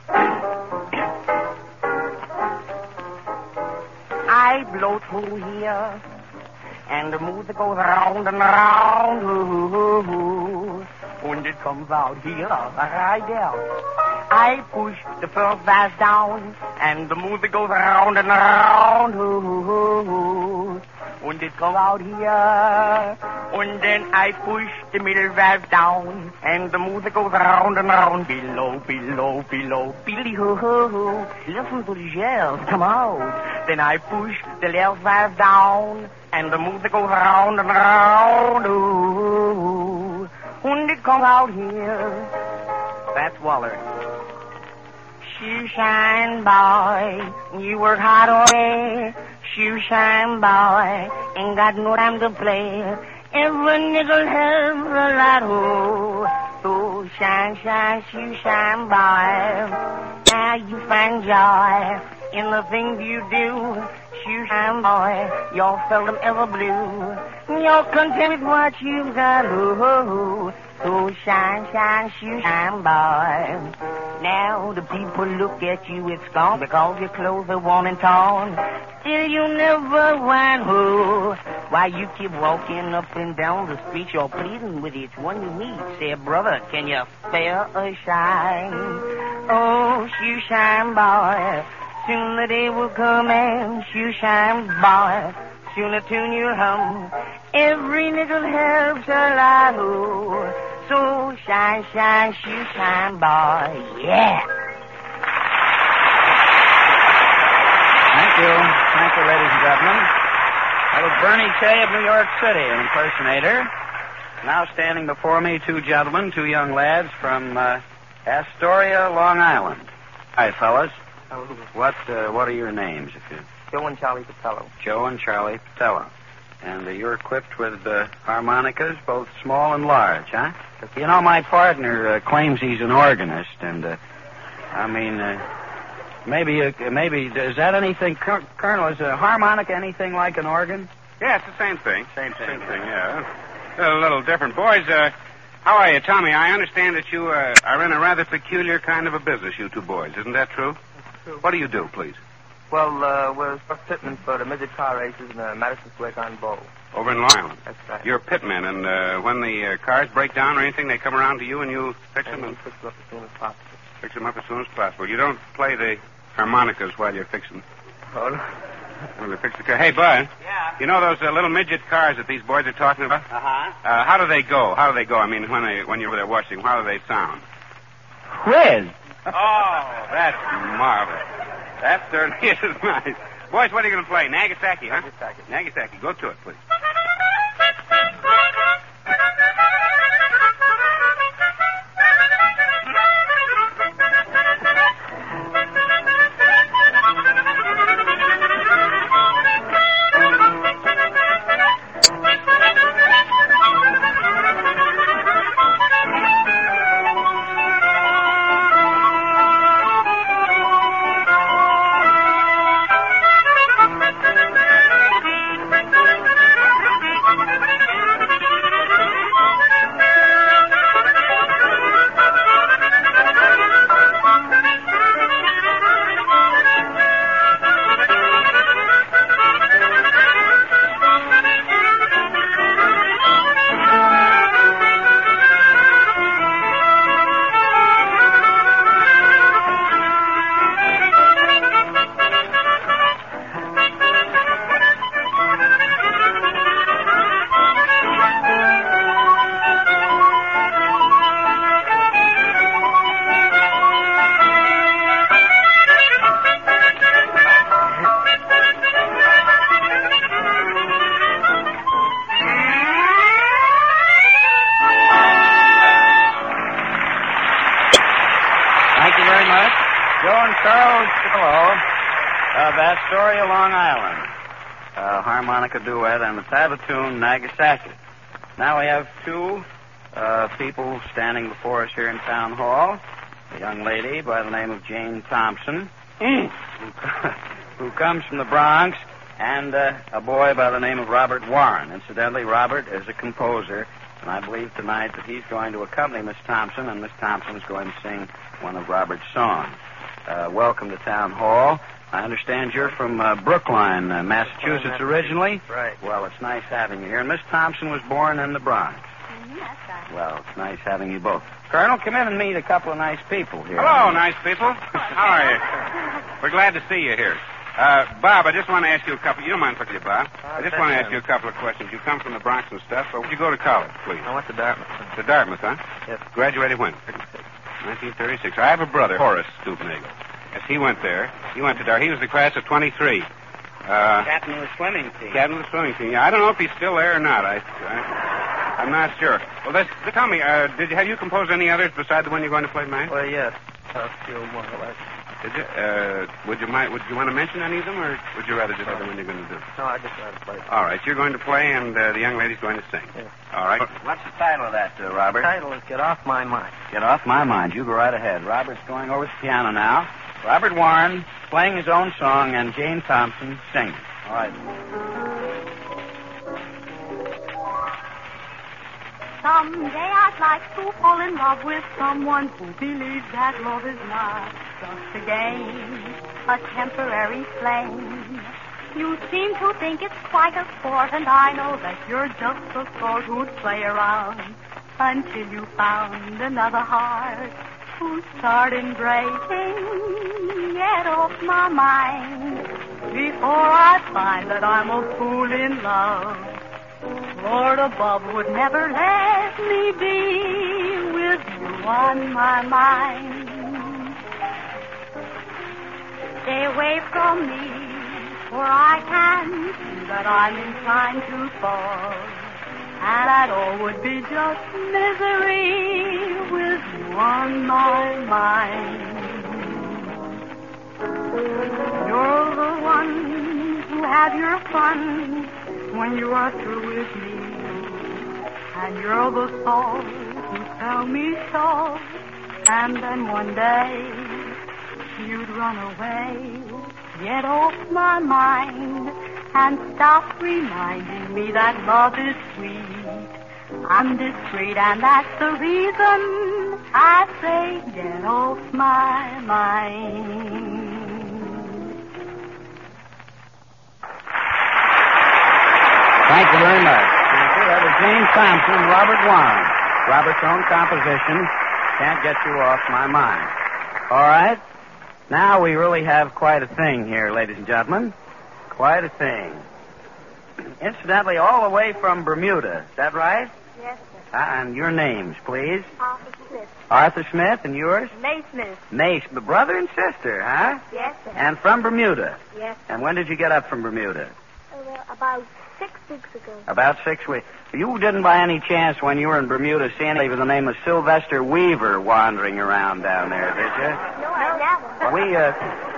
I blow through here, and the music goes round and round. Ooh, ooh, ooh. When it comes out here, right there, I push the first bass down, and the music goes round and round. Ooh, ooh, ooh. When it comes out here, and then I push the middle bass down, and the music goes round and round. Below, below, below, billy hoo hoo hoo. Listen to the shells come out. Then I push the left bass down, and the music goes round and round. Ooh, when it comes out here, Fats Waller. Shoeshine boy, you work hard away. Shoeshine boy, ain't got no time to play. Every nickel helps a lot, oh. So shine, shine, shoeshine boy. Now you find joy in the things you do. Shoeshine boy, you're seldom ever blue. You're content with what you've got, oh. So shine, shine, shoeshine boy. Now the people look at you with scorn because your clothes are worn and torn. Still you never whine, oh. Why you keep walking up and down the street, you're pleading with each one you meet. Say, brother, can you spare a shine? Oh, shoeshine boy, soon the day will come and shoeshine boy, soon a tune you'll hum. Every nickel helps a lot, oh. So shine, shine, shoeshine boy, yeah. Thank you. Thank you, ladies and gentlemen. That was Bernie Kay of New York City, an impersonator. Now standing before me, two gentlemen, two young lads from uh, Astoria, Long Island. Hi, fellas. What uh, what are your names? If you... Joe and Charlie Patello. Joe and Charlie Patello. And uh, you're equipped with uh, harmonicas, both small and large, huh? You know, my partner uh, claims he's an organist, and, uh, I mean, uh, maybe, uh, maybe, is that anything, Col- Colonel, is a harmonica anything like an organ? Yeah, it's the same thing. Same thing. Same thing, yeah. A little different. Boys, uh, how are you? Tommy, I understand that you uh, are in a rather peculiar kind of a business, you two boys. Isn't that true? That's true. What do you do, please? Well, uh, we're pitmen for the midget car races in the Madison Square Garden Bowl. Over in Long Island. That's right. You're pitmen, and uh, when the uh, cars break down or anything, they come around to you and you fix And them we and fix it up as soon as possible. fix them up as soon as possible. You don't play the harmonicas while you're fixing. Oh, no. When they fix the car. Hey, Bud. Yeah. You know those uh, little midget cars that these boys are talking about? Uh-huh. Uh, how do they go? How do they go? I mean, when they when you're there watching, how do they sound? Whiz. Oh, that's marvelous. That certainly is nice. Boys, what are you going to play? Nagasaki, huh? Nagasaki. Nagasaki. Go to it, please. Astoria, Long Island. A harmonica duet and the title tune, Nagasaki. Now we have two uh, people standing before us here in Town Hall. A young lady by the name of Jane Thompson, who, who comes from the Bronx, and uh, a boy by the name of Robert Warren. Incidentally, Robert is a composer, and I believe tonight that he's going to accompany Miss Thompson, and Miss Thompson is going to sing one of Robert's songs. Uh, welcome to Town Hall. I understand you're from uh, Brookline, uh, Massachusetts originally. Right. Well, it's nice having you here. And Miss Thompson was born in the Bronx. Mm-hmm, that's right. Well, it's nice having you both. Colonel, come in and meet a couple of nice people here. Hello, nice people. How are you? We're glad to see you here. Uh, Bob, I just want to ask you a couple... You don't mind talking to you, Bob. I just want to ask you a couple of questions. You come from the Bronx and stuff, so where'd you go to college, please? I went to Dartmouth. To Dartmouth, huh? Yes. Graduated when? nineteen thirty-six. I have a brother, Horace Stupnagel. Yes, he went there. He went to Dartmouth. He was the class of twenty-three. Uh, Captain of the swimming team. Captain of the swimming team. Yeah, I don't know if he's still there or not. I, I, I'm not sure. Well, let's, tell me, uh, did you, have you composed any others besides the one you're going to play tonight? Well, yes. A few more or less. Did you? Uh, would you mind, would you want to mention any of them, or would you rather just have the one you're going to do? No, I just want to play. All right, you're going to play, and uh, the young lady's going to sing. Yes. All right. What's the title of that, uh, Robert? The title is Get Off My Mind. Get Off My Mind. You go right ahead. Robert's going over to the piano now. Robert Warren playing his own song, and Jane Thompson singing. All right. Someday I'd like to fall in love with someone who believes that love is not just a game, a temporary flame. You seem to think it's quite a sport, and I know that you're just the sort who'd play around until you found another heart who started breaking. Get off my mind before I find that I'm a fool in love. Lord above would never let me be with you on my mind. Stay away from me, for I can see that I'm inclined to fall, and that all would be just misery with you on my mind. You're the one who have your fun when you are through with me, and you're the soul who tell me so, and then one day you'd run away. Get off my mind and stop reminding me that love is sweet. I'm discreet, and that's the reason I say get off my mind. Thank you very much. That was Jane Thompson and Robert Warren. Robert's own composition, Can't Get You Off My Mind. All right. Now we really have quite a thing here, ladies and gentlemen. Quite a thing. Incidentally, all the way from Bermuda. Is that right? Yes, sir. Uh, and your names, please. Arthur Smith. Arthur Smith, and yours? May Smith. May, the brother and sister, huh? Yes, sir. And from Bermuda? Yes, sir. And when did you get up from Bermuda? Uh, well, about six weeks ago. About six weeks. You didn't by any chance, when you were in Bermuda, see anybody with the name of Sylvester Weaver wandering around down there, did you? No, I never. We, uh...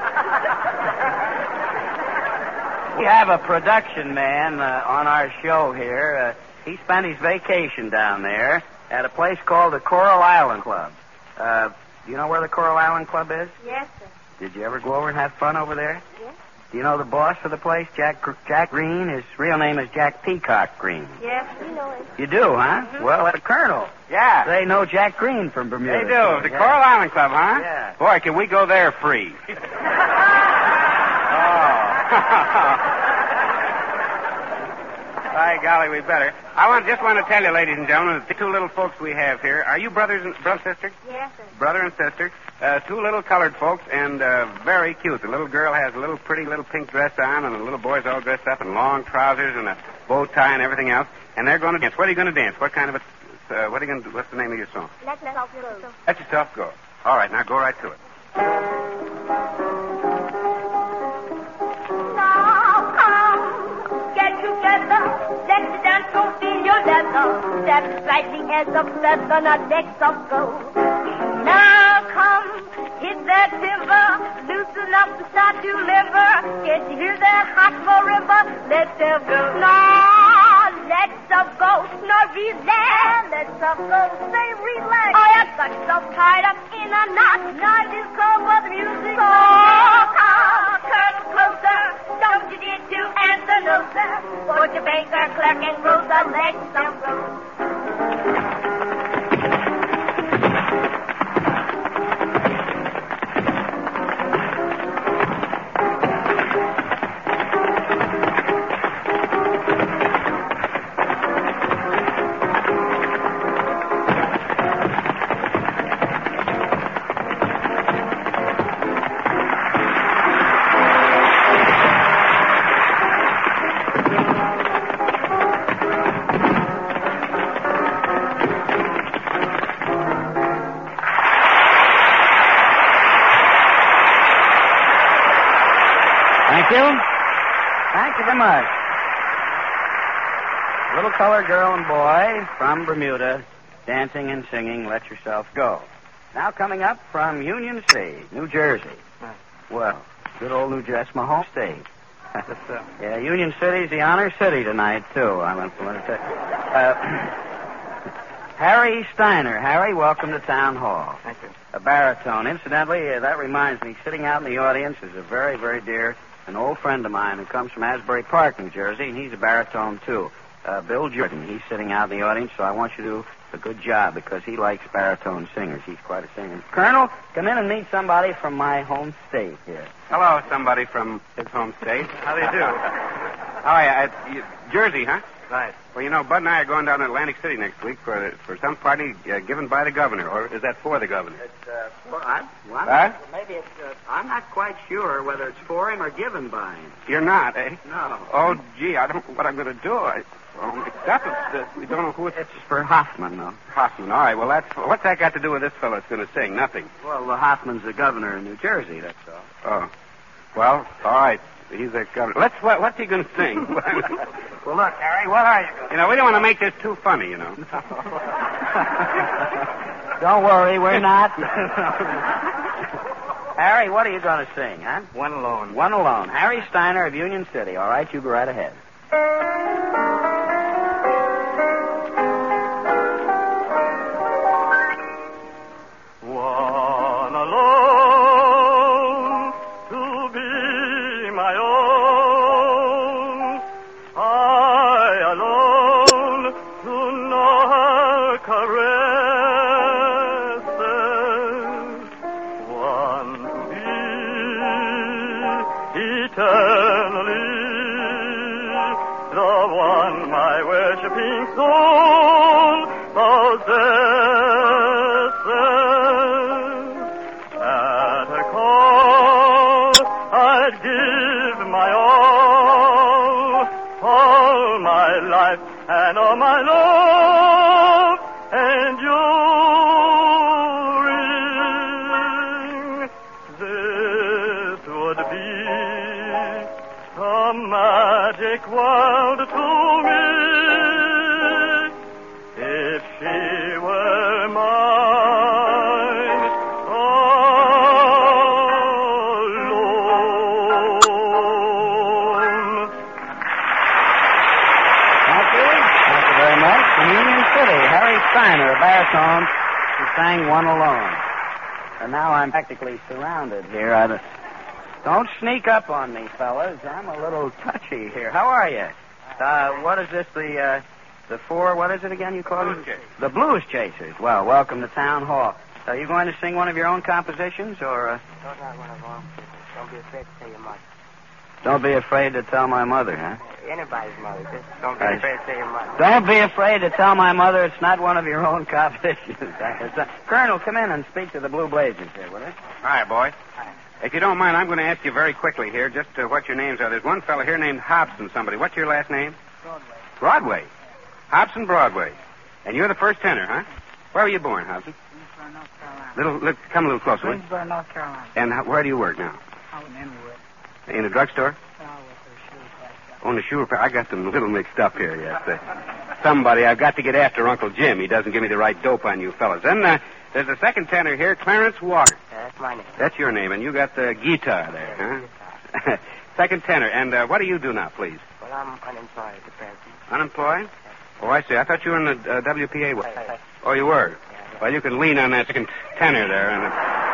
we have a production man uh, on our show here. Uh, he spent his vacation down there at a place called the Coral Island Club. Uh, do you know where the Coral Island Club is? Yes, sir. Did you ever go over and have fun over there? Yes. Do you know the boss of the place, Jack Jack Green? His real name is Jack Peacock Green. Yes, we know it. You do, huh? Mm-hmm. Well, the Colonel. Yeah. They know Jack Green from Bermuda. They do. The yeah. Coral Island Club, huh? Yeah. Boy, can we go there free? Oh. By golly, we better. I want just want to tell you, ladies and gentlemen, that the two little folks we have here, are you brothers and brother and sister? Yes, sir. Brother and sister. Uh, two little colored folks, and uh, very cute. The little girl has a little pretty little pink dress on, and the little boy's all dressed up in long trousers and a bow tie and everything else. And they're going to dance. What are you going to dance? What kind of a? Uh, what are you going to do? What's the name of your song? Let yourself go. Let yourself go. All right, now go right to it. Now come, get together. Let's dance, so feel your leather. Step lightly as a feather, not decks of gold. Now come, hit that timber, loose loosen up and start to liver. Can't you hear that hot river? Let's have go. No, let's have go. No, relax. Let's have go. Say relax. Oh, I got so tied up in a knot. Not this cold, but the music. Oh, oh, come closer. Don't you get to answer no, sir. Put your banker, clerk, and grocer. Let's have go. Thank you. Thank you very much. Little colored girl and boy from Bermuda, dancing and singing, Let Yourself Go. Now coming up from Union City, New Jersey. Well, good old New Jersey, that's my home state. Yeah, Union City's the honor city tonight, too. I want to tell you. Uh, Harry Steiner. Harry, welcome to Town Hall. Thank you. A baritone. Incidentally, uh, that reminds me, sitting out in the audience is a very, very dear, an old friend of mine who comes from Asbury Park, New Jersey, and he's a baritone, too. Uh, Bill Jordan. He's sitting out in the audience, so I want you to do a good job because he likes baritone singers. He's quite a singer. Colonel, come in and meet somebody from my home state here. Hello, somebody from his home state. How do you do? Oh, yeah, uh, you, Jersey, huh? Right. Well, you know, Bud and I are going down to Atlantic City next week for for some party uh, given by the governor, or is that for the governor? It's, uh, for, I, well, Huh? maybe it's, uh, I'm not quite sure whether it's for him or given by him. You're not, eh? No. Oh, gee, I don't know what I'm going to do. I, well, mixed up. It's, uh, we don't know who it's... It's for Hoffman, though. Hoffman. All right, well, that's... What's that got to do with this fellow that's going to sing? Nothing. Well, the Hoffman's the governor in New Jersey, that's all. Oh. Well, all right. He's the governor. Let's... What, what's he going to sing? Well, look, Harry, what are you going to You know, we don't want to make this too funny, you know. Don't worry, we're not. Harry, what are you going to sing, huh? One alone. One alone. Harry Steiner of Union City. All right, you go right ahead. One alone to be my own. I alone to know her caresses. One to be eternally the one my worshipping soul possesses. At her call, I'd give my all, all my life and all my love, and you'll ring. This would be a magic world to me if she were mine alone. Thank you. Thank you very much. From Union City, Harry Steiner, a baritone, who sang One Alone. And now I'm practically surrounded here. I don't, don't sneak up on me, fellas. I'm a little touchy here. How are you? Uh, what is this, the, uh, the four, what is it again you call Blues it? Chasers. The Blues Chasers. Well, welcome to Town Hall. Are you going to sing one of your own compositions, or... Uh... Don't have one of them. Don't be afraid to tell your mother. Don't be afraid to tell my mother, huh? Anybody's mother. Just don't be Right. afraid to tell your mother. Don't be afraid to tell my mother it's not one of your own compositions. Colonel, come in and speak to the Blue Blazers here, will you? Hi, boy. If you don't mind, I'm going to ask you very quickly here just uh, what your names are. There's one fellow here named Hobson somebody. What's your last name? Broadway. Broadway. Hobson Broadway. And you're the first tenor, huh? Where were you born, Hobson? Greensboro, North Carolina. Little, look, come a little closer. will you? Greensboro, North Carolina. And how, where do you work now? Out in Inwood. In a drugstore? I work for a shoe factory. On the shoe repair. I got them a little mixed up here, yes. Uh, somebody, I've got to get after Uncle Jim. He doesn't give me the right dope on you fellas. Then uh, there's a second tenor here, Clarence Walker. Yes. my name. That's your name, and you got the guitar there, huh? Second tenor. And uh, what do you do now, please? Well, I'm unemployed at the present. Unemployed? Oh, I see. I thought you were in the uh, W P A. Yes. Oh, you were? Well, you can lean on that second tenor there. And,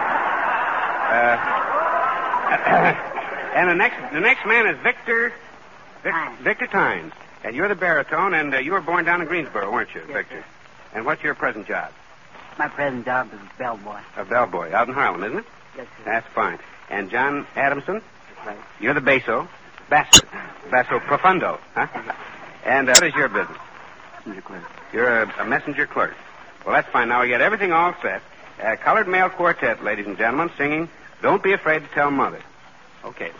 uh, and the next the next man is Victor... Vic, Victor Tynes. And you're the baritone, and uh, you were born down in Greensboro, weren't you, yes, Victor? Sir. And what's your present job? My present job is bellboy. A bellboy, out in Harlem, isn't it? Yes, sir. That's fine. And John Adamson? That's right. You're the basso. Basso. Basso profundo, huh? And uh, what is your business? Messenger clerk. You're a, a messenger clerk. Well, that's fine. Now we got everything all set. Uh, colored male quartet, ladies and gentlemen, singing Don't Be Afraid to Tell Mother. Okay.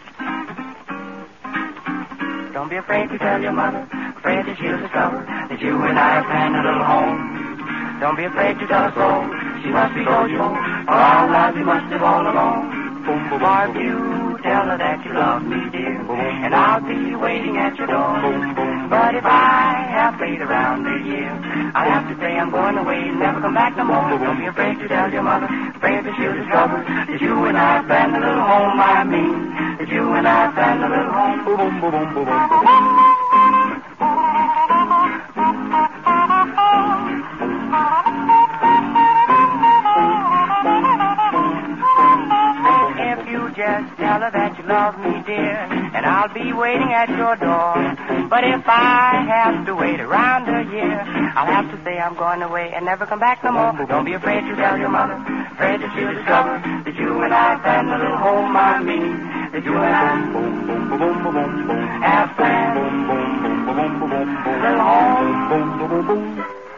Don't be afraid to tell your mother, afraid that she'll discover that you and I have planned a little home. Don't be afraid to tell a soul, she must be told you, or our lives we must live all alone. Boom, boom, or if you tell her that you love me, dear, and I'll be waiting at your door. But if I have played around a year, I'll have to say I'm going away and never come back no more. Don't be afraid to tell your mother, afraid that she'll discover that you and I have planned a little home. I mean, that you and I have planned a little home. Boom, boom, boom, boom, boom, boom, boom. If you just tell her that you love me, dear, and I'll be waiting at your door. But if I have to wait around a year, I'll have to say I'm going away and never come back no more. Don't be afraid to tell your mother, afraid that she'll discover that you and I planned a little home. I mean, that you and I have planned a little home.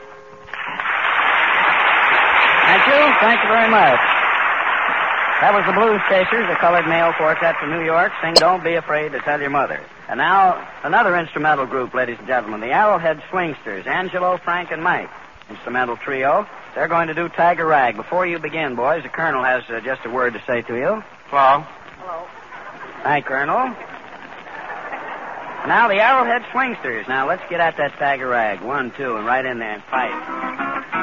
Thank you. Thank you very much. That was the Blues Chasers, a colored male quartet from New York, sing Don't Be Afraid to Tell Your Mother. And now, another instrumental group, ladies and gentlemen, the Arrowhead Swingsters, Angelo, Frank, and Mike. Instrumental trio. They're going to do Tiger Rag. Before you begin, boys, the Colonel has uh, just a word to say to you. Hello. Hello. Hi, Colonel. Now, the Arrowhead Swingsters. Now, let's get at that Tiger Rag. One, two, and right in there and fight.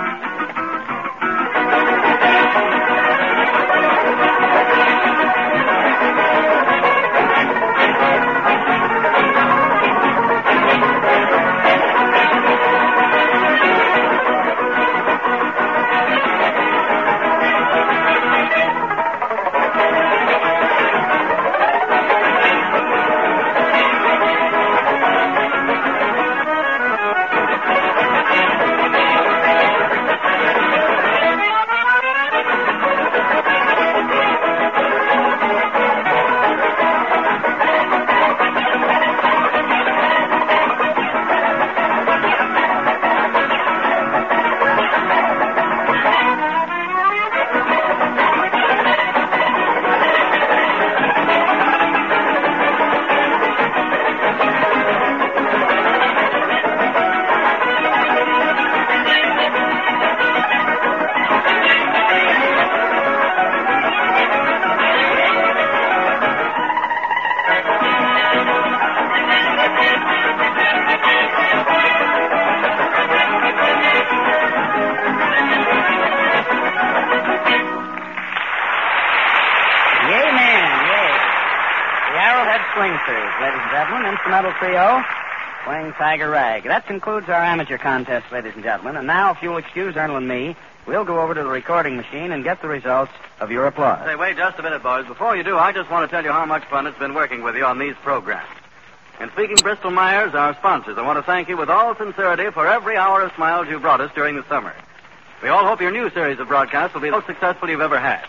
Ladies and gentlemen, instrumental trio, playing Tiger Rag. That concludes our amateur contest, ladies and gentlemen. And now, if you'll excuse Ernle and me, we'll go over to the recording machine and get the results of your applause. Say, wait just a minute, boys. Before you do, I just want to tell you how much fun it's been working with you on these programs. In speaking Bristol Myers, our sponsors, I want to thank you with all sincerity for every hour of smiles you brought us during the summer. We all hope your new series of broadcasts will be the most successful you've ever had.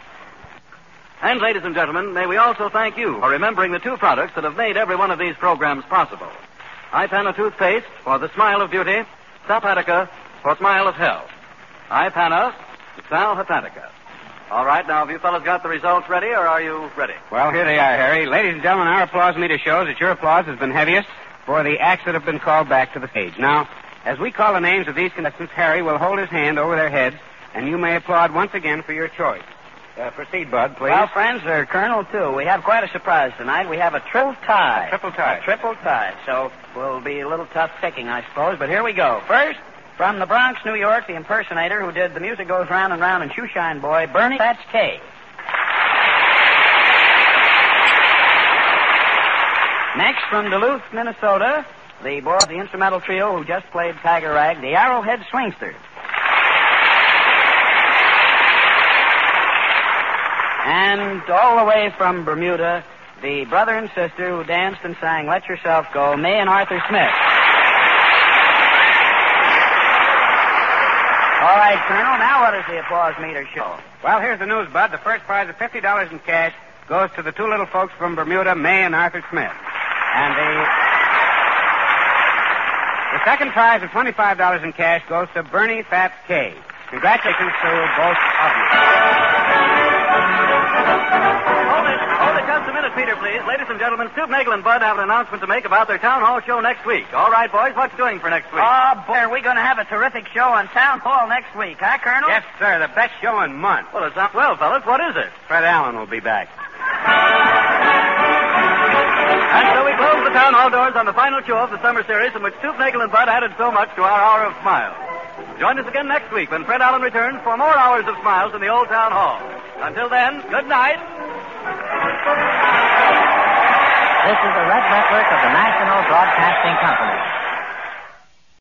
And, ladies and gentlemen, may we also thank you for remembering the two products that have made every one of these programs possible. Ipana toothpaste for the smile of beauty, Sal Hepatica for smile of health. Ipana, Sal Hepatica. All right, now, have you fellas got the results ready, or are you ready? Well, here they are, Harry. Ladies and gentlemen, our applause meter shows that your applause has been heaviest for the acts that have been called back to the stage. Now, as we call the names of these contestants, Harry will hold his hand over their heads, and you may applaud once again for your choice. Uh, proceed, Bud, please. Well, friends, or Colonel, too, we have quite a surprise tonight. We have a triple tie. A triple tie. A triple tie. So will be a little tough picking, I suppose. But here we go. First, from the Bronx, New York, the impersonator who did The Music Goes Round and Round and Shoeshine Boy, Bernie That's K. Next, from Duluth, Minnesota, the boys, the instrumental trio who just played Tiger Rag, the Arrowhead Swingsters. And all the way from Bermuda, the brother and sister who danced and sang Let Yourself Go, May and Arthur Smith. All right, Colonel, now what does the applause meter show? Well, here's the news, Bud. The first prize of fifty dollars in cash goes to the two little folks from Bermuda, May and Arthur Smith. And the... The second prize of twenty-five dollars in cash goes to Bernie Fats Kay. Congratulations to both of you. Hold it, hold it just a minute, Peter, please. Ladies and gentlemen, Stoop Nagel and Bud have an announcement to make about their town hall show next week. All right, boys, what you doing for next week? Oh, boy, are we going to have a terrific show on Town Hall next week, huh, Colonel? Yes, sir. The best show in months. Well, it sounds well, fellas. What is it? Fred Allen will be back. And so we close the town hall doors on the final show of the summer series in which Stoop Nagel and Bud added so much to our hour of smiles. Join us again next week when Fred Allen returns for more hours of smiles in the old town hall. Until then, good night. This is the Red Network of the National Broadcasting Company.